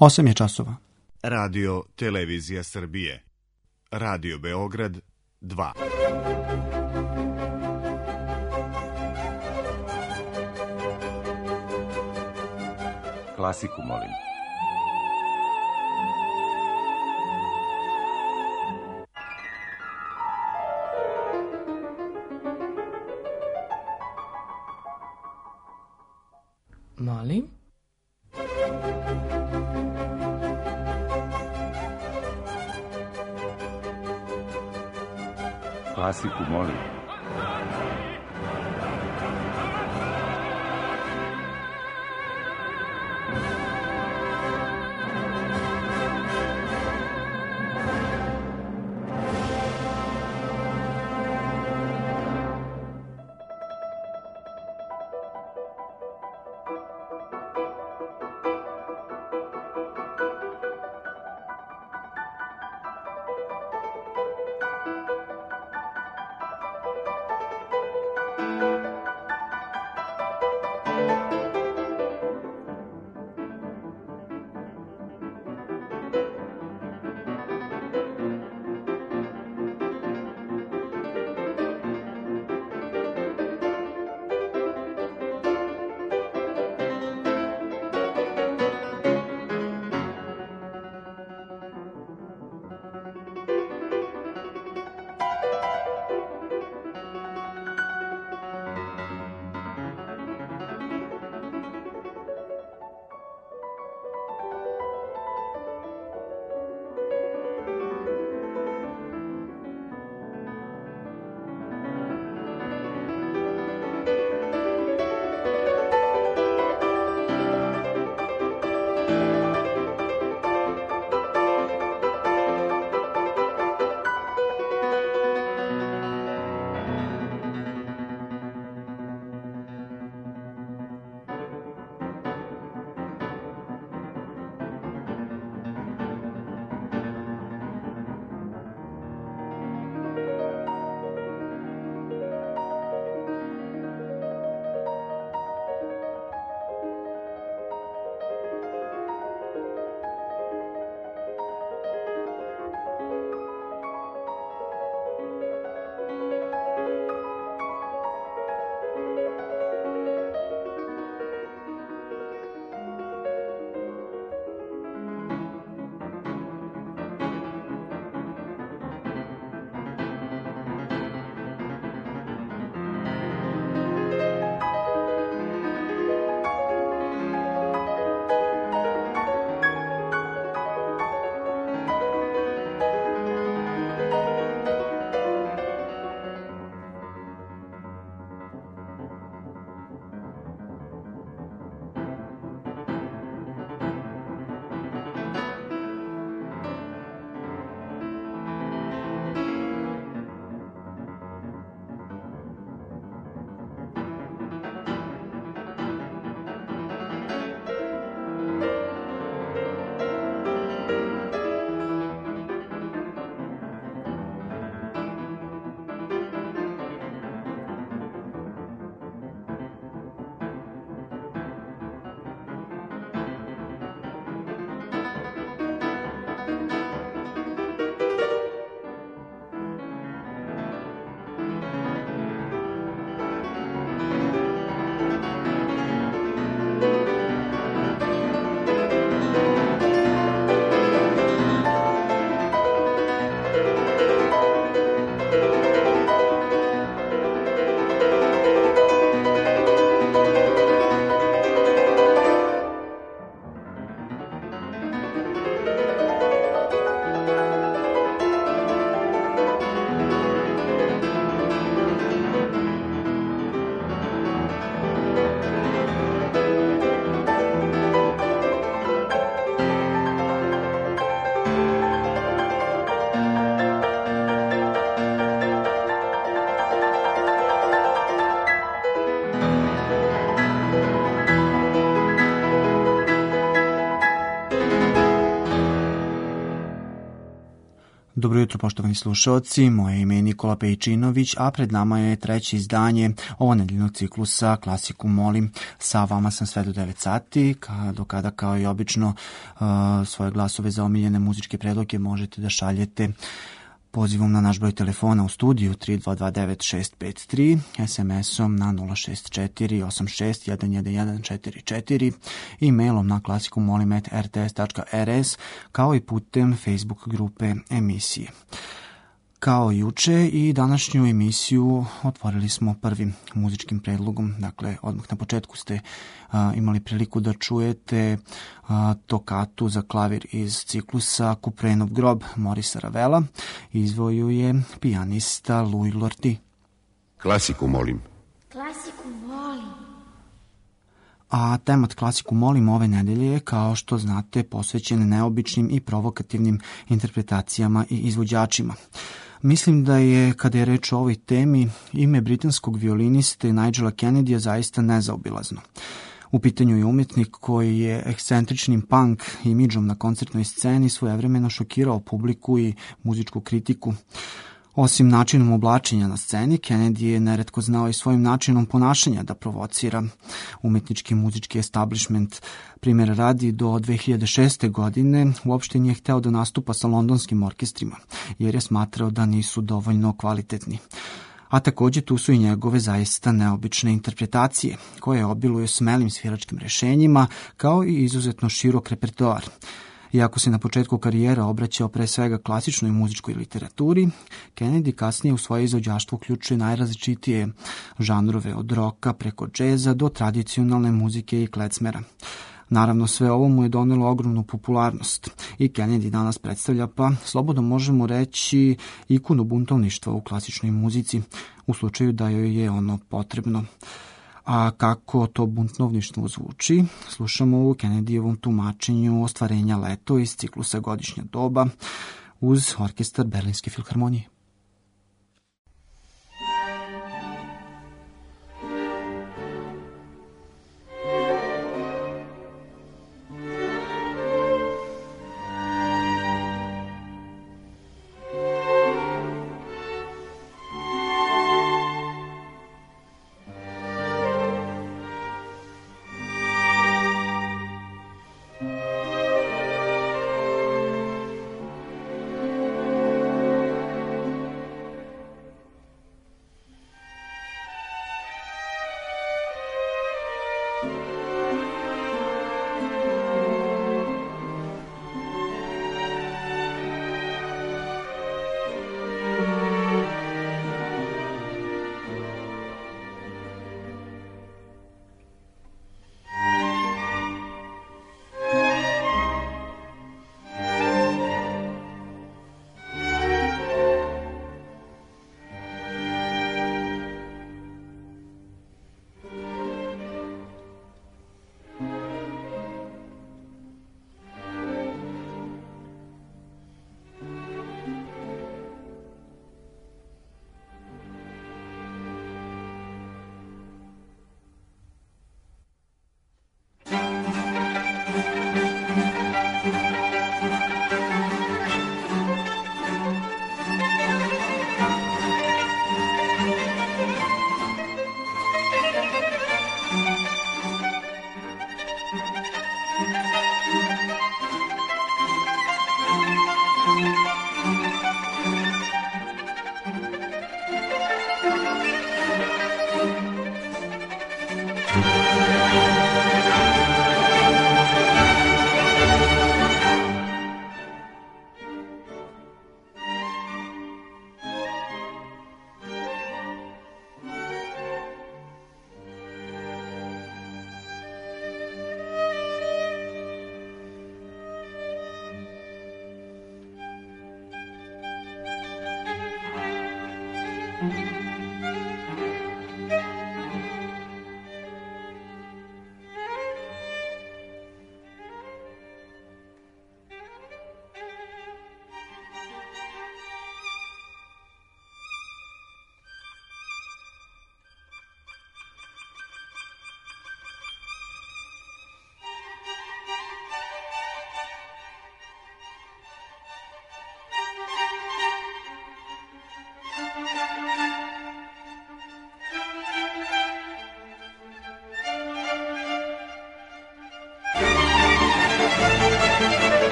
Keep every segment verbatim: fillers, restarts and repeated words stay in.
osam je časova. Radio Televizija Srbije. Radio Beograd dva. Klasiku, molim. Molim? Klasiku, molim. Dobro jutro, poštovani slušalci, moje ime je Nikola Pejčinović, a pred nama je treće izdanje ovonedeljnog ciklusa Klasiku molim. Sa vama sam sve do devet sati, do kada kao i obično svoje glasove za omiljene muzičke predloge možete da šaljete pozivom na naš broj telefona u studiju tri dva dva devet šest pet tri, es em esom na nula šest četiri osam šest jedan jedan jedan četiri četiri i mailom na klasikumolim at r t s tačka r s, kao i putem Facebook grupe emisije. Kao juče i današnju emisiju otvorili smo prvim muzičkim predlogom, dakle odmah na početku ste a, imali priliku da čujete a, tokatu za klavir iz ciklusa Kuprenov grob Morisa Ravela. Izvojio je pijanista Louis Lordi. Klasiku molim. Klasiku molim. A temat Klasiku molim ove nedelje je, kao što znate, posvećen neobičnim i provokativnim interpretacijama i izvođačima. Mislim da je, kada je reč o ovoj temi, ime britanskog violiniste Nigela Kennedya zaista nezaobilazno. U pitanju je umjetnik koji je ekscentričnim punk imidžom na koncertnoj sceni svojevremeno šokirao publiku i muzičku kritiku. Osim načinom oblačenja na sceni, Kennedy je neretko znao i svojim načinom ponašanja da provocira umetnički muzički establishment. Primjer radi, do dve hiljade šeste. godine uopšte nije hteo da nastupa sa londonskim orkestrima, jer je smatrao da nisu dovoljno kvalitetni. A takođe tu su i njegove zaista neobične interpretacije, koje obiluju smelim sviračkim rešenjima, kao i izuzetno širok repertoar. Iako se na početku karijera obraćao pre svega klasičnoj muzičkoj literaturi, Kennedy kasnije u svoje izvođaštvo uključuje najrazličitije žanrove, od roka preko džeza do tradicionalne muzike i klecmera. Naravno, sve ovo mu je donelo ogromnu popularnost i Kennedy danas predstavlja, pa slobodno možemo reći, ikonu buntovništva u klasičnoj muzici, u slučaju da joj je ono potrebno. A kako to buntovništvo zvuči, slušamo u Kennedyjevom tumačenju ostvarenja Leto iz ciklusa Godišnja doba uz orkestar Berlinske filharmonije. Klasiku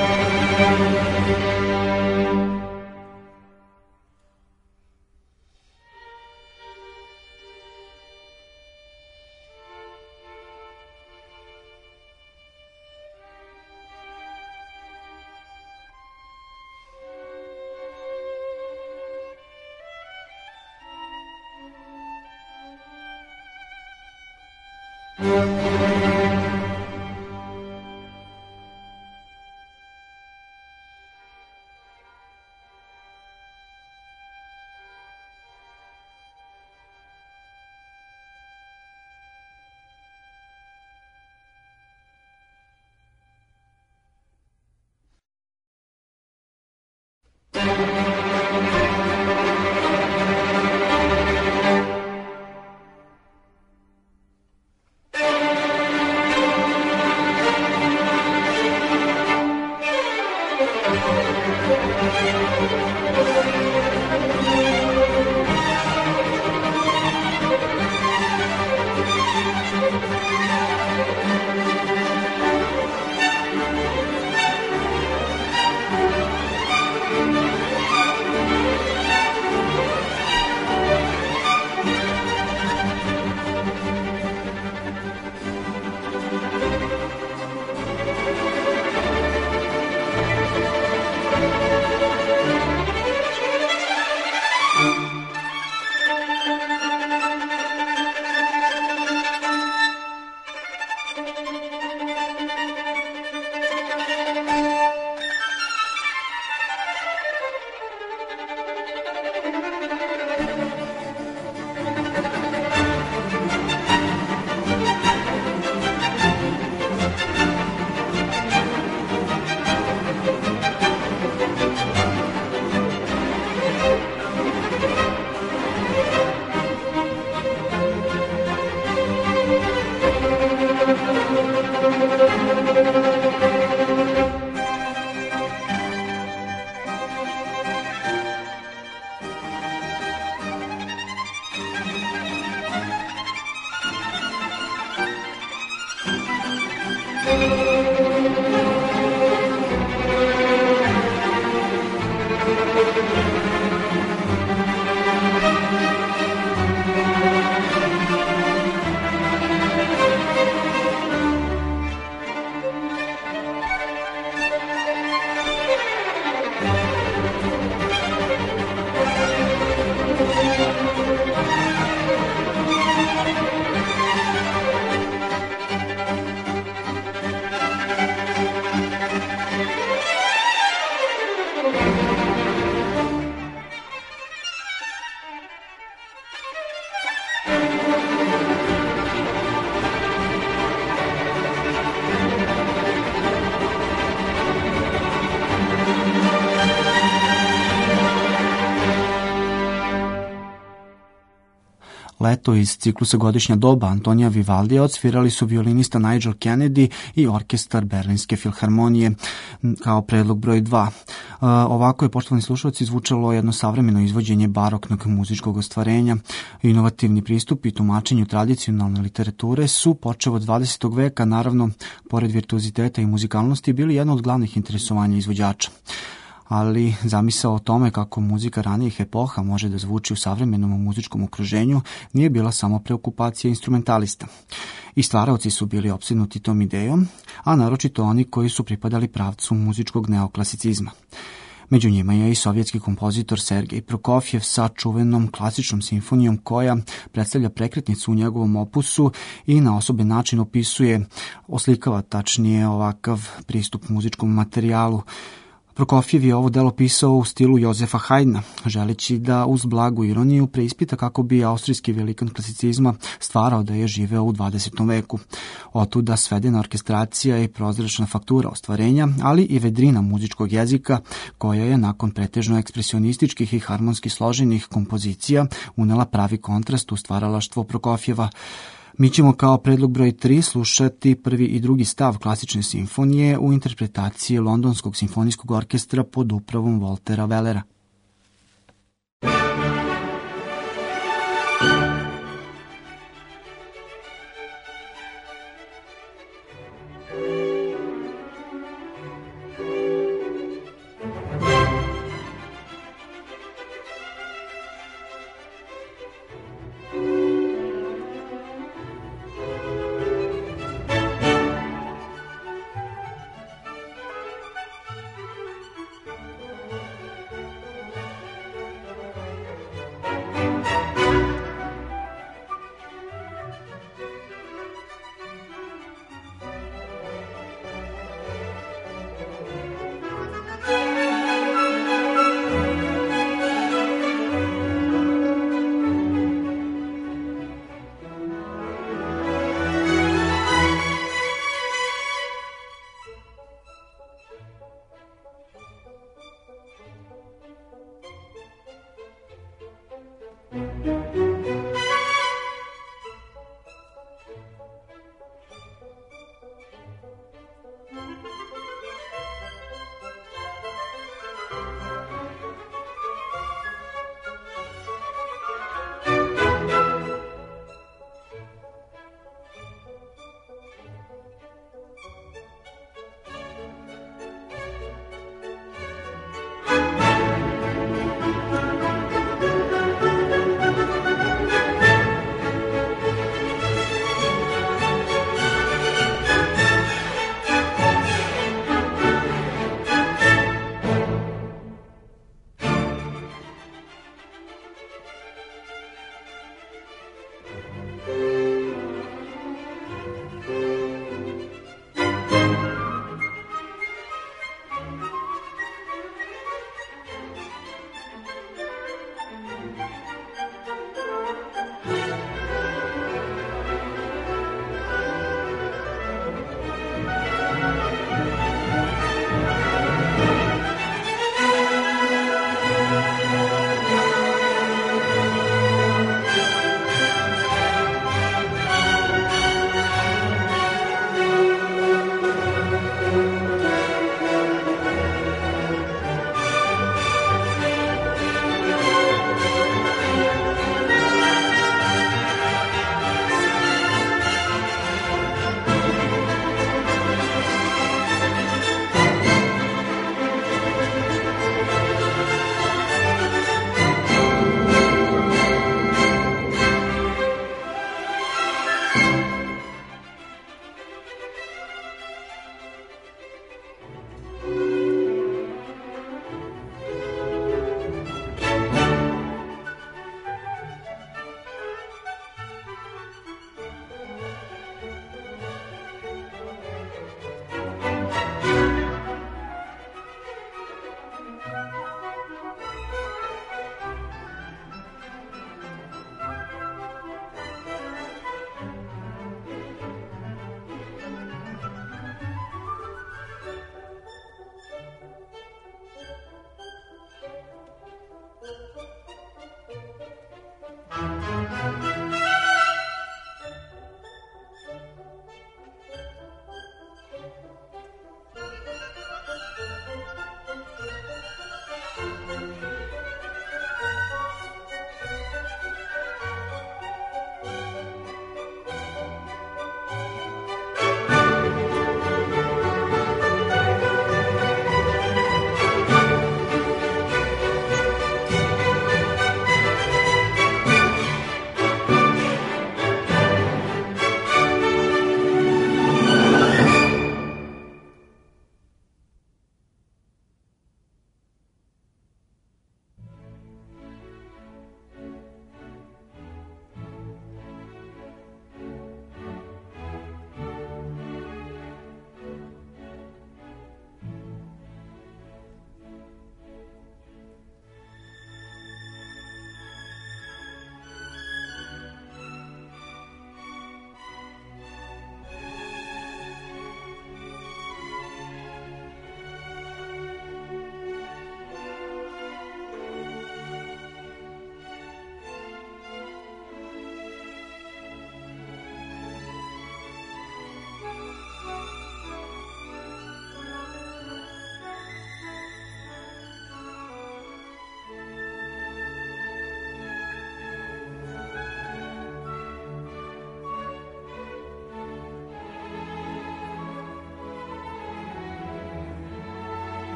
Leto iz ciklusa Godišnja doba Antonija Vivaldija odsvirali su violinista Nigel Kennedy i orkestar Berlinske filharmonije kao predlog broj dva. Ovako je, poštovani slušalci, zvučalo jedno savremeno izvođenje baroknog muzičkog ostvarenja. Inovativni pristup i tumačenju tradicionalne literature su počev od dvadesetog veka, naravno, pored virtuoziteta i muzikalnosti, bili jedno od glavnih interesovanja izvođača. Ali zamisao o tome kako muzika ranijih epoha može da zvuči u savremenom muzičkom okruženju nije bila samo preokupacija instrumentalista. I stvaraoci su bili opsednuti tom idejom, a naročito oni koji su pripadali pravcu muzičkog neoklasicizma. Među njima je i sovjetski kompozitor Sergej Prokofjev sa čuvenom klasičnom simfonijom koja predstavlja prekretnicu u njegovom opusu i na osoben način opisuje, oslikava tačnije ovakav pristup muzičkom materijalu. Prokofjev je ovo delo pisao u stilu Jozefa Haydna, želeći da uz blagu ironiju preispita kako bi austrijski velikan klasicizma stvarao da je živeo u dvadesetom veku. Otuda svedena orkestracija i prozračna faktura ostvarenja, ali i vedrina muzičkog jezika koja je nakon pretežno ekspresionističkih i harmonski složenih kompozicija unela pravi kontrast u stvaralaštvo Prokofjeva. Mi ćemo kao predlog broj tri slušati prvi i drugi stav klasične simfonije u interpretaciji Londonskog simfonijskog orkestra pod upravom Voltera Wellera.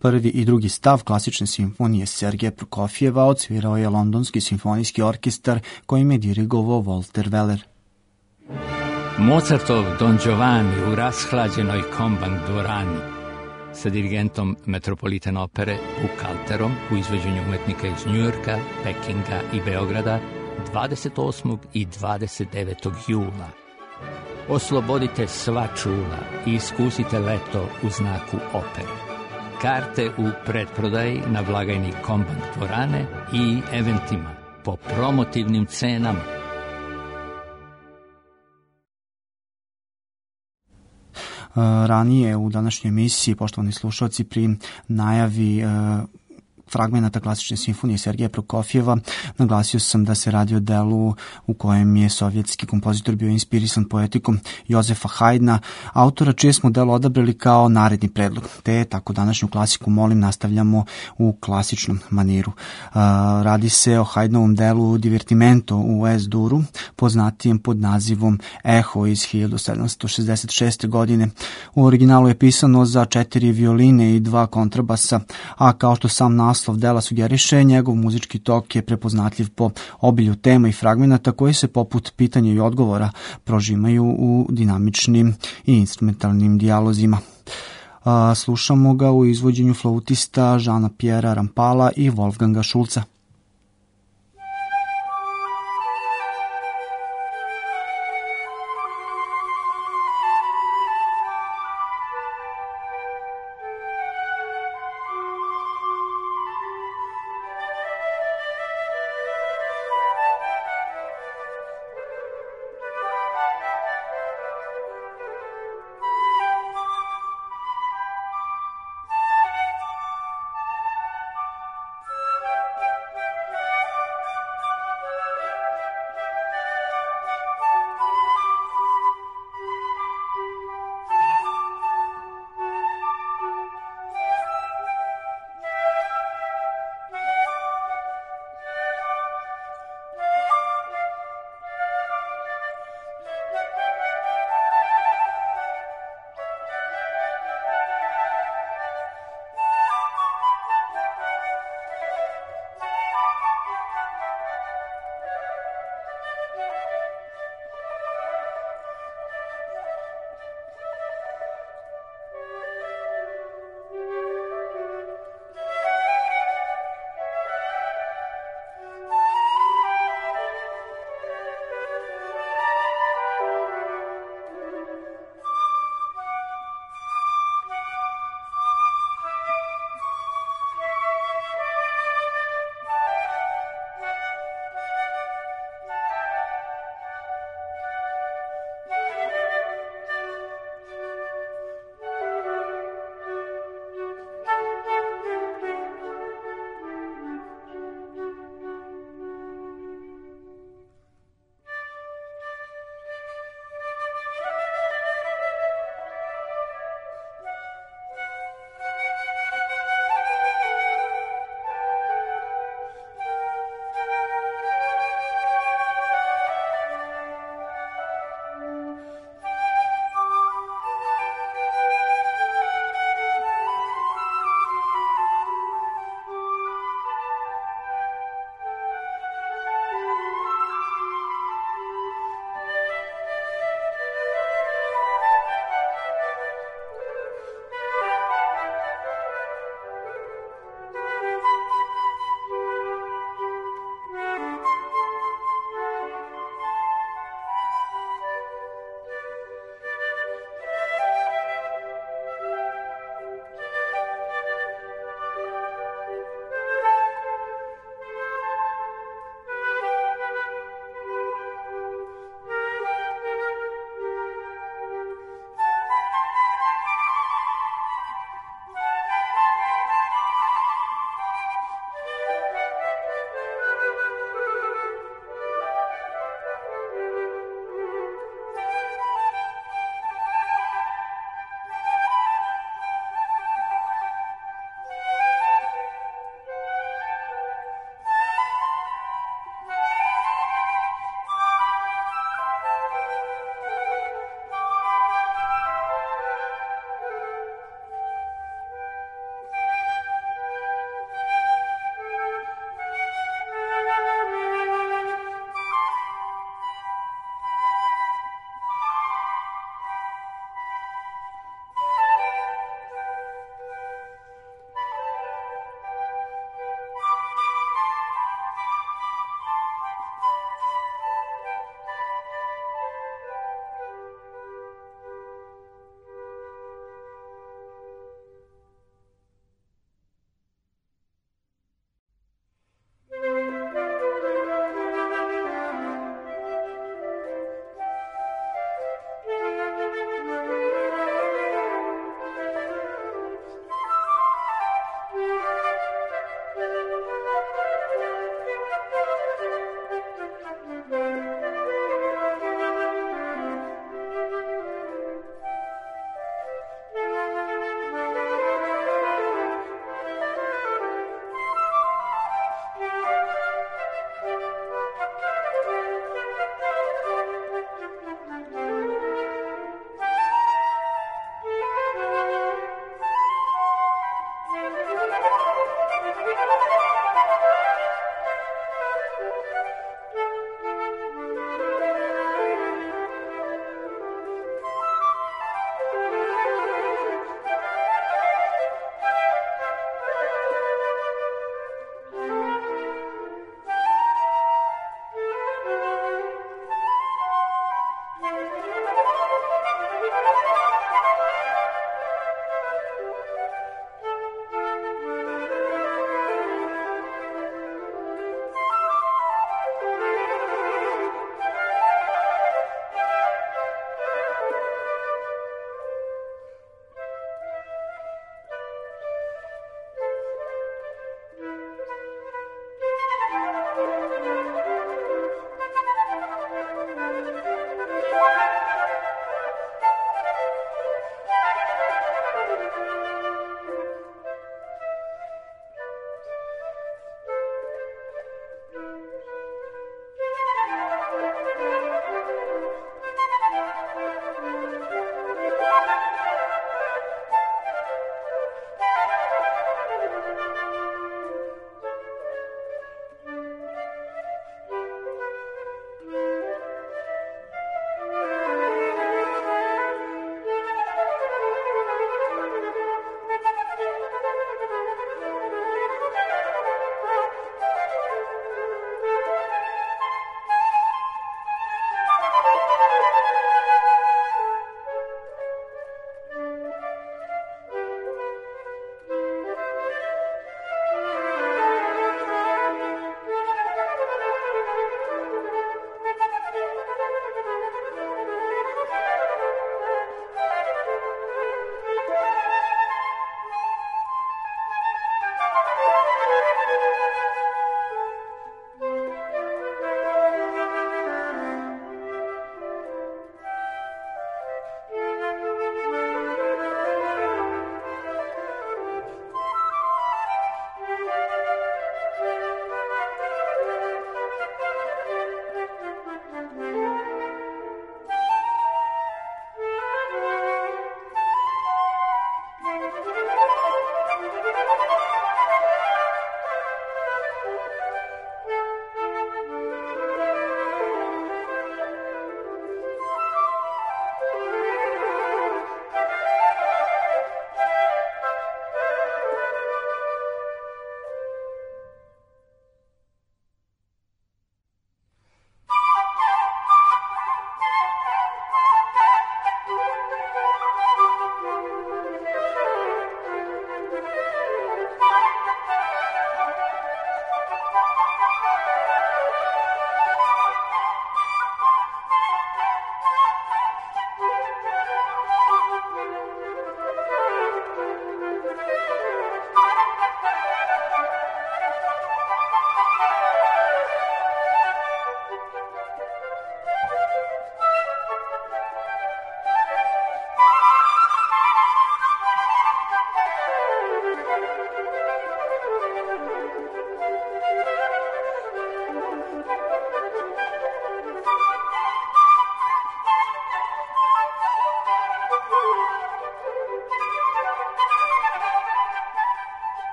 Prvi i drugi stav klasične simfonije Sergeja Prokofjeva odsvirao je Londonski simfonijski orkestar kojim je dirigovao Walter Weller. Mozartov Don Giovanni u rashlađenoj Kombank dvorani sa dirigentom Metropolitan opere Buchalterom u izvođenju umetnika iz Njujorka, Pekinga i Beograda dvadeset osmog i dvadeset devetog jula. Oslobodite sva čula i iskusite leto u znaku opere. Karte u pretprodaji na blagajni Kombank dvorane i eventima po promotivnim cenama. Ranije u današnjoj emisiji, poštovani slušalci, pri najavi fragmenata klasične simfonije Sergeja Prokofjeva naglasio sam da se radi o delu u kojem je sovjetski kompozitor bio inspirisan poetikom Jozefa Haydna, autora čije smo delo odabrali kao naredni predlog. Te tako današnju klasiku molim nastavljamo u klasičnom maniru. Radi se o Haydnovom delu Divertimento u Es-duru, poznatijem pod nazivom Eho iz hiljadu sedamsto šezdeset šeste. godine. U originalu je pisano za četiri violine i dva kontrabasa, a kao što sam naslov dela sugeriše, njegov muzički tok je prepoznatljiv po obilju tema i fragmenata koji se poput pitanja i odgovora prožimaju u dinamičnim i instrumentalnim dijalozima. Slušamo ga u izvođenju flautista Žana Pjera Rampala i Wolfganga Schulza.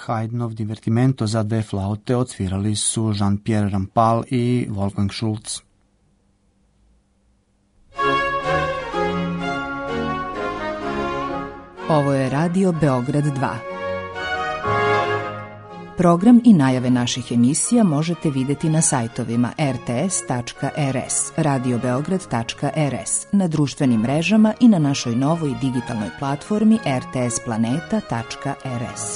Haydnov divertimento za dve flaute odsvirali su Jean-Pierre Rampal i Wolfgang Schultz. Ovo je Radio Beograd dva. Program i najave naših emisija možete videti na sajtovima er te es tačka er es, radio beograd tačka er es, na društvenim mrežama i na našoj novoj digitalnoj platformi er te es planeta tačka er es.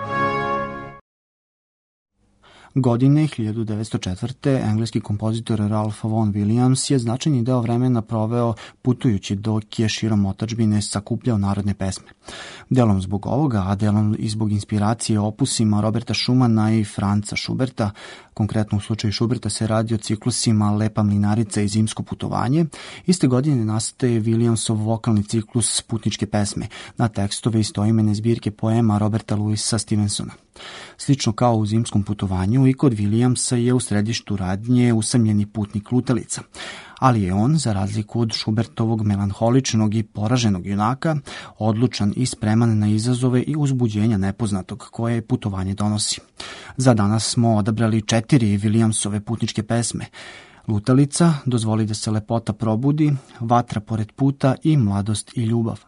Godine hiljadu devetsto četvrte. engleski kompozitor Ralph Vaughan Williams je značajni deo vremena proveo putujući dok je širom otadžbine sakupljao narodne pesme. Delom zbog ovoga, a delom i zbog inspiracije opusima Roberta Schumana i Franca Schuberta, konkretno u slučaju Schuberta se radi o ciklusima Lepa mlinarica i Zimsko putovanje, iste godine nastaje Williamsov vokalni ciklus Putničke pesme na tekstove istoimene zbirke poema Roberta Louisa Stevensona. Slično kao u Zimskom putovanju, i kod Williamsa je u središtu radnje usamljeni putnik lutalica, ali je on, za razliku od Schubertovog melanholičnog i poraženog junaka, odlučan i spreman na izazove i uzbuđenja nepoznatog koje putovanje donosi. Za danas smo odabrali četiri Williamsove putničke pesme: Lutalica, Dozvoli da se lepota probudi, Vatra pored puta i Mladost i ljubav.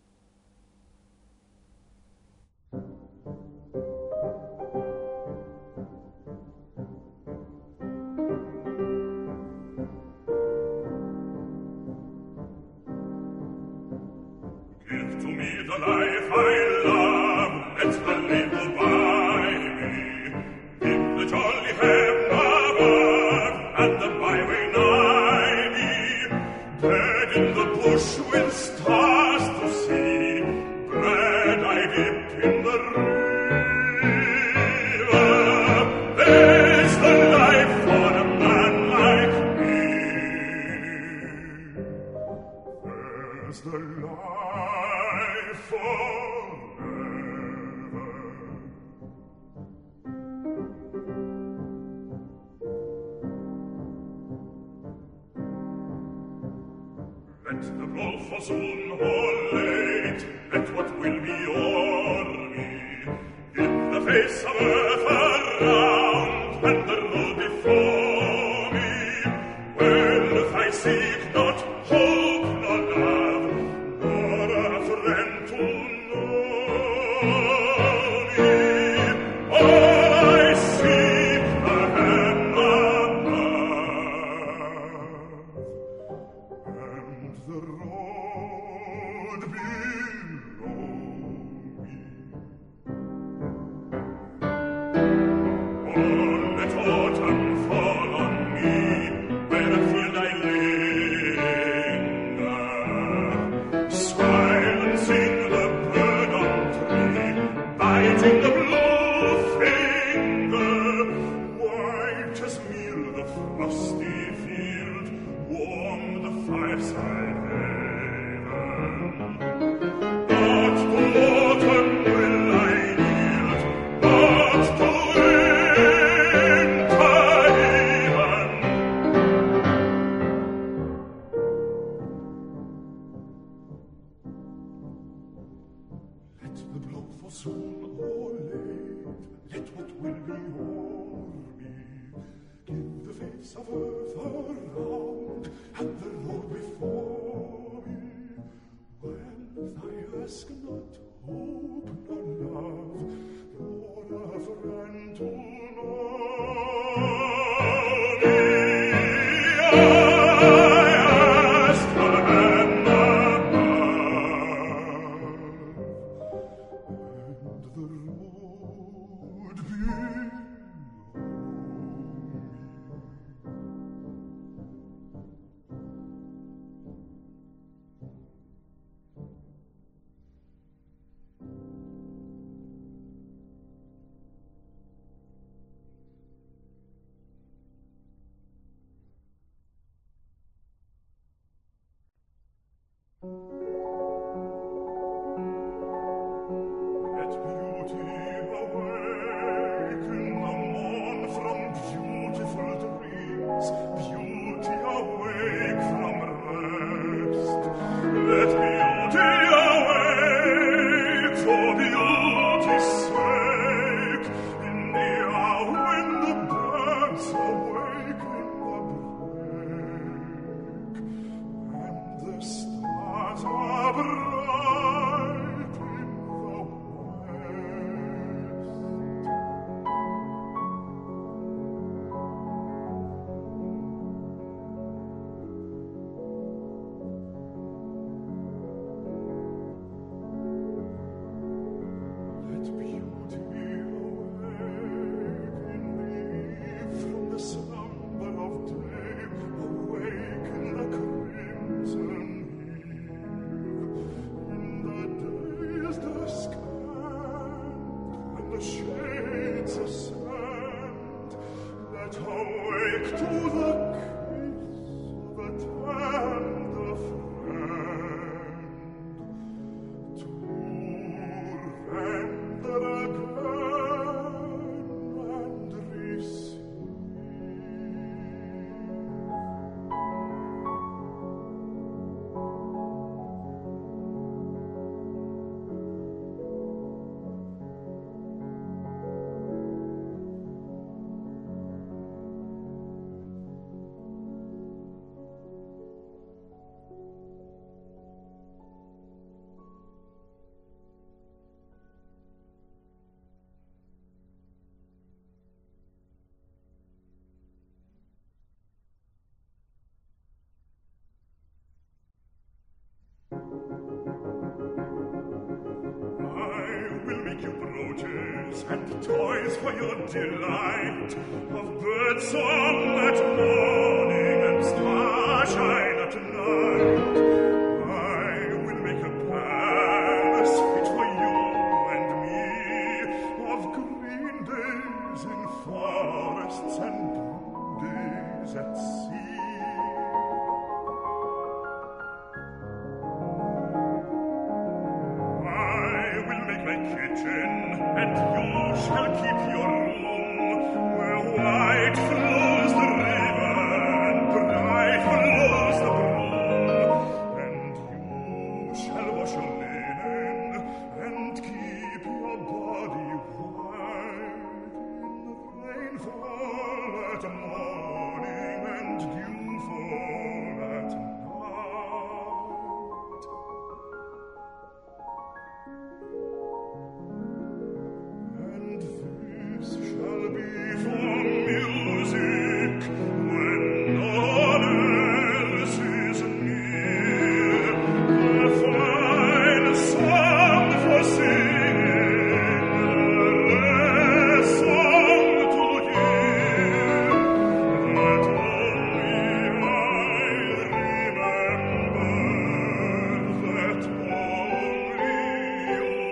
Life I love, let the label by me. In the jolly heaven above, and the byway nigh me. Dead in the bush with stars to see, bread I dip in the river. There's the life for a man like me. There's the life forever. Let the blow for soon or late, let what will be o'er me, in the face of earth around, and the road before me. Wealth I seek not, hope nor love, nor a friend to know me. All I seek the hand above, and the road below me. Oh, let autumn fall on me, where afield I linger, silencing the bird on tree, biting the blue finger, white as meal the frosty field, warm the fireside haven. Not to autumn will I yield, not to winter even. Let the blow for soon or late, let what will be o'er me, give the face of earth around, and the road before me. Wealth I ask not, hope nor love, nor a friend to know me. I ask the hand above, and the road below me. dolls and toys for your delight, of bird song at morning and starshine at night. I will make a palace fit for you and me, of green days in forests and blue days at sea. Kitchen, and you shall keep your room, where white flows the river and bright flows the broom, and you shall wash your linen and keep your body white in the rainfall at morning and dewfall at night. Shall be for music when none else is near, a fine song for singing, a song to hear, that only I remember, that only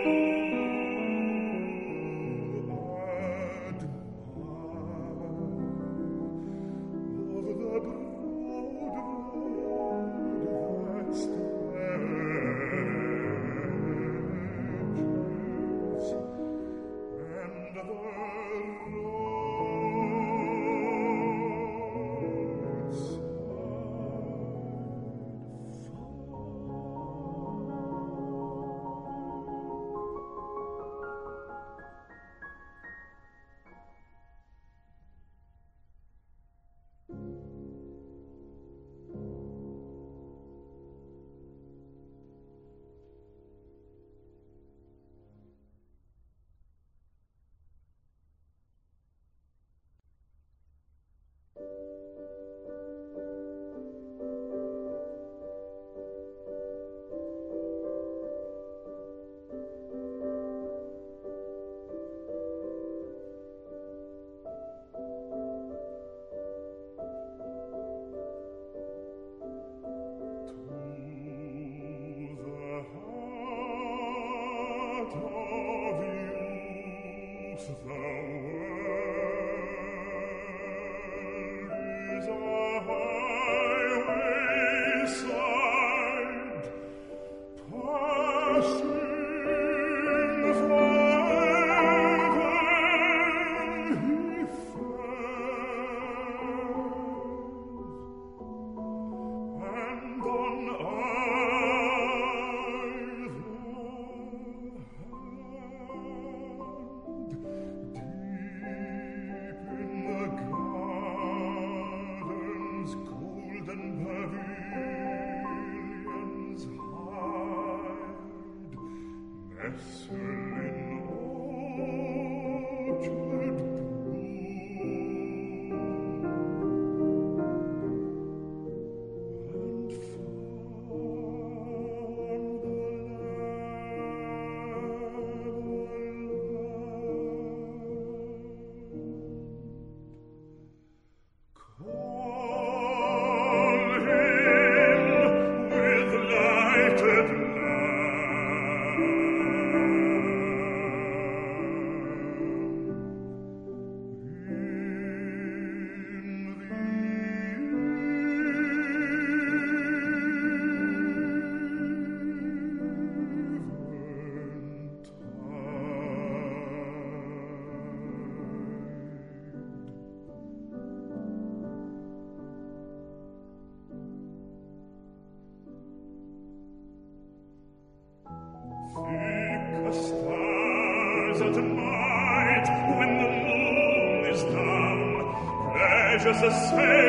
just a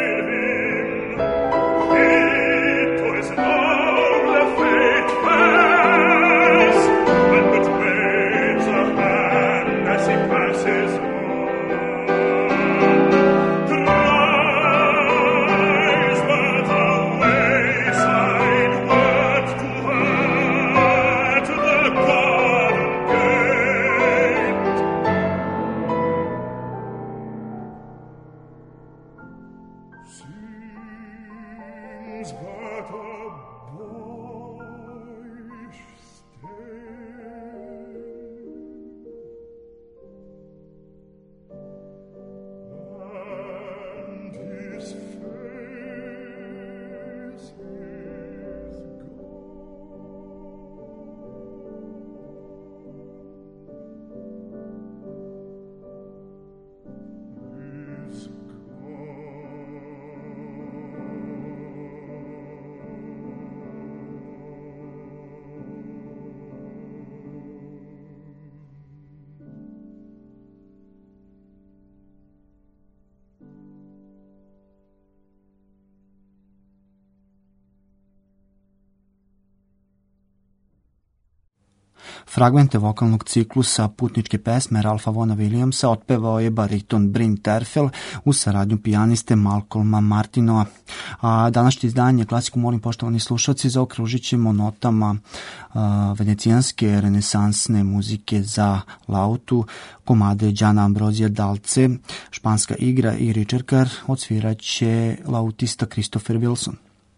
saving. It was all the fate has, and but waves a hand as he passes on. Cries were the wayside words to her, to the garden gate. Fragmente vokalnog ciklusa Putničke pesme Ralfa Vona Williamsa otpevao je bariton Bryn Terfel u saradnju pijaniste Malcolma Martinoa. A današnje izdanje Klasiku molim, poštovani slušalci, zaokružit ćemo notama a, venecijanske renesansne muzike za lautu, komade Gianna Ambrosija Dalce, Španska igra i Ricercar odsvirat će lautista Christopher Wilson.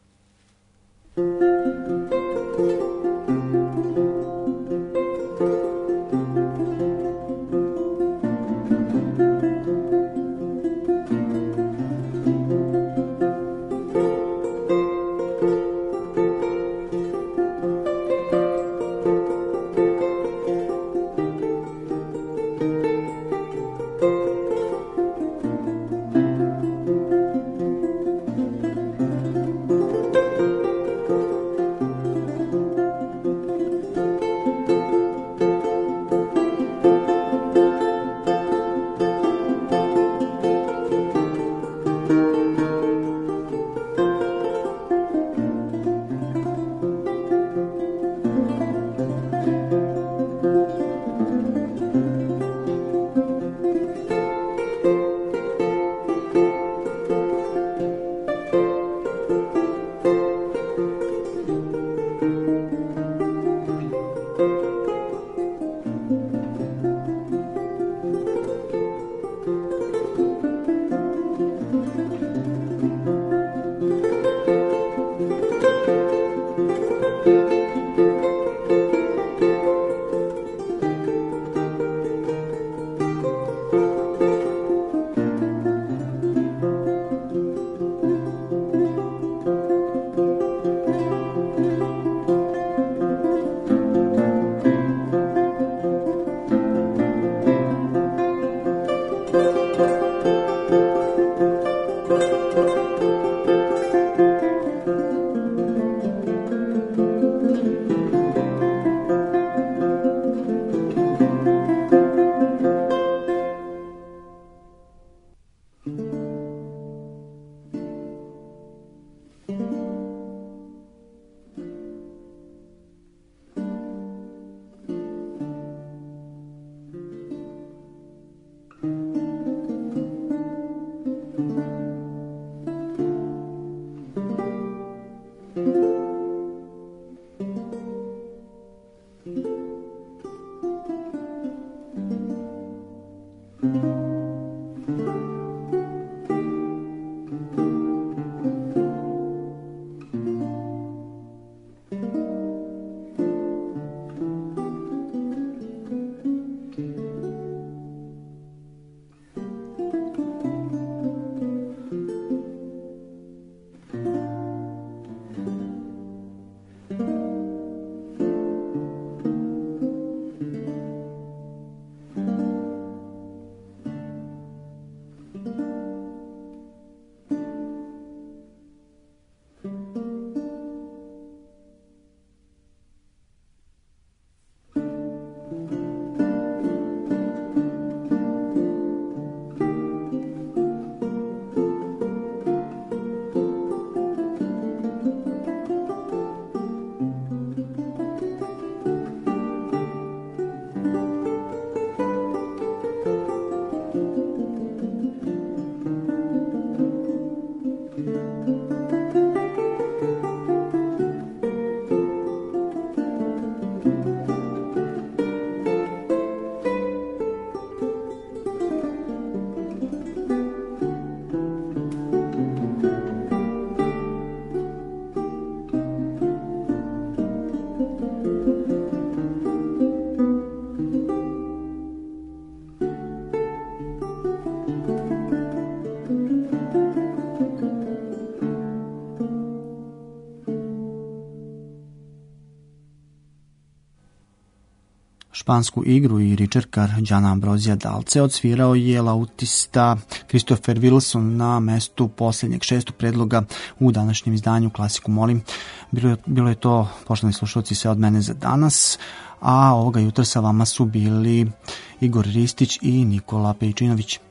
Špansku igru i Ricercar Gianna Ambrosija Dalce odsvirao je lautista Christopher Wilson na mestu posljednjeg šestog predloga u današnjem izdanju Klasiku molim. Bilo je, bilo je to, poštovani slušalci, sve od mene za danas, a ovoga jutra sa vama su bili Igor Ristić i Nikola Pejčinović.